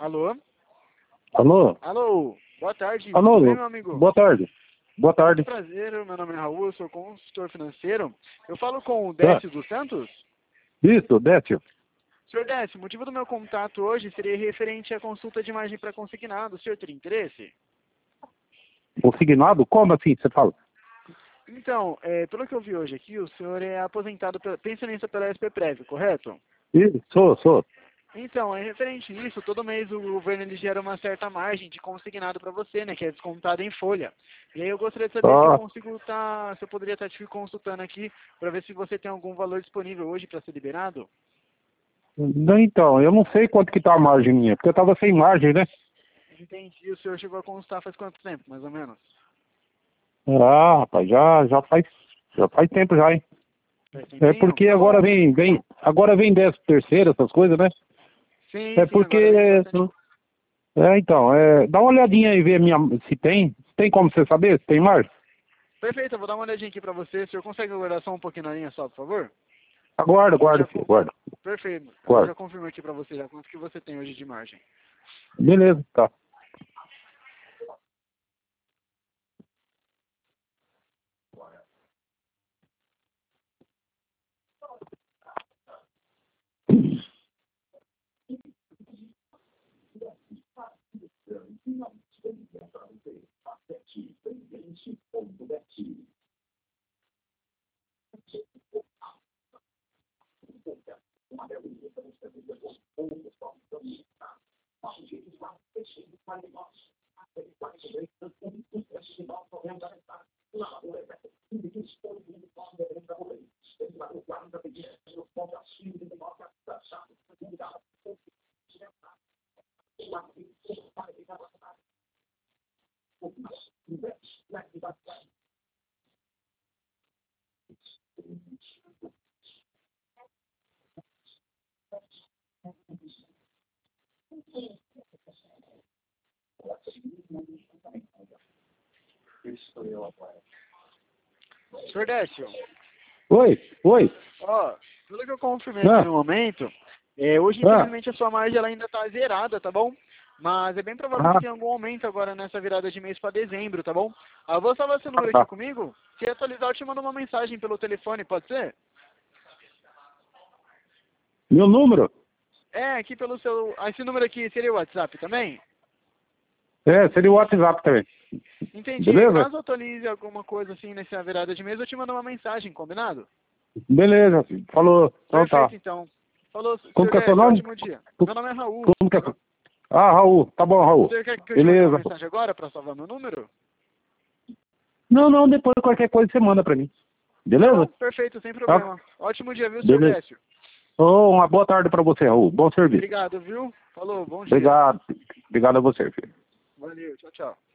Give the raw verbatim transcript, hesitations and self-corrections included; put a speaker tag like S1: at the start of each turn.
S1: Alô?
S2: Alô?
S1: Alô? Boa tarde.
S2: Alô?
S1: Tudo bem, meu amigo?
S2: Boa tarde. Boa tarde.
S1: Muito prazer, meu nome é Raul, eu sou consultor financeiro. Eu falo com o
S2: Tá.
S1: Décio dos Santos?
S2: Isso, Décio.
S1: Senhor Décio, o motivo do meu contato hoje seria referente à consulta de imagem para consignado. O senhor teria interesse?
S2: Consignado? Como assim você fala?
S1: Então, é, pelo que eu vi hoje aqui, o senhor é aposentado, pela, pensionista pela S P Prev, correto?
S2: Isso, sou, sou.
S1: Então, é referente a isso, todo mês o governo ele gera uma certa margem de consignado para você, né, que é descontado em folha. E aí eu gostaria de saber se eu
S2: Ah,
S1: consigo estar, se eu poderia estar te consultando aqui para ver se você tem algum valor disponível hoje para ser liberado.
S2: não, então, eu não sei quanto que tá a margem minha, porque eu tava sem margem, né?
S1: Entendi. O senhor chegou a consultar faz quanto tempo, mais ou menos?
S2: Ah, rapaz, já, já faz, já faz tempo já, hein?
S1: Faz
S2: É
S1: tempinho?
S2: porque agora
S1: Bom,
S2: vem, vem, agora vem décimo terceiro, essas coisas, né?
S1: sim,
S2: É
S1: sim,
S2: porque,
S1: agora vem bastante.
S2: é, então, é, dá uma olhadinha aí, ver minha, se tem, tem como você saber se tem margem?
S1: Perfeito, eu vou dar uma olhadinha aqui para você. O senhor consegue aguardar só um pouquinho na linha só, por favor?
S2: Aguarda,
S1: Eu
S2: aguarda,
S1: já
S2: filho,
S1: con-
S2: aguarda,
S1: Perfeito. Eu
S2: aguarda.
S1: já confirmo aqui para você já quanto que você tem hoje de margem.
S2: Beleza, tá.
S1: Senhor Décio,
S2: Oi, oi.
S1: ó, pelo que eu confirmei aqui
S2: Ah,
S1: no momento, é, hoje
S2: ah,
S1: infelizmente a sua margem ela ainda está zerada, tá bom? Mas é bem provável que
S2: ah,
S1: tenha algum aumento agora nessa virada de mês para dezembro, tá bom? Ah, eu vou salvar seu
S2: ah,
S1: número aqui
S2: tá.
S1: comigo. Se atualizar, eu te mando uma mensagem pelo telefone, pode ser?
S2: Meu número?
S1: É, aqui pelo seu. Ah, esse número aqui seria o WhatsApp também?
S2: É, seria o WhatsApp também.
S1: Entendi.
S2: Beleza?
S1: Caso atualize alguma coisa assim nessa virada de mês, eu te mando uma mensagem, combinado?
S2: Beleza, filho. Falou. Então tá.
S1: Perfeito, então. Falou,
S2: Como
S1: senhor
S2: que é seu
S1: Décio,
S2: nome?
S1: ótimo dia.
S2: Co-
S1: Meu nome é Raul.
S2: Como que é seu... Ah, Raul. Tá bom,
S1: O
S2: Raul.
S1: senhor quer que eu te mande uma
S2: Beleza.
S1: mensagem agora para salvar meu número?
S2: Não, não, depois qualquer coisa você manda pra mim.
S1: Tá bom,
S2: Beleza?
S1: perfeito, sem
S2: Tá?
S1: problema. Ótimo dia, viu, senhor
S2: Beleza.
S1: Décio?
S2: Ô, uma boa tarde pra você, Raul. Bom serviço.
S1: Obrigado, viu? Falou, bom dia.
S2: Obrigado. Obrigado a você, filho.
S1: Valeu, tchau, tchau.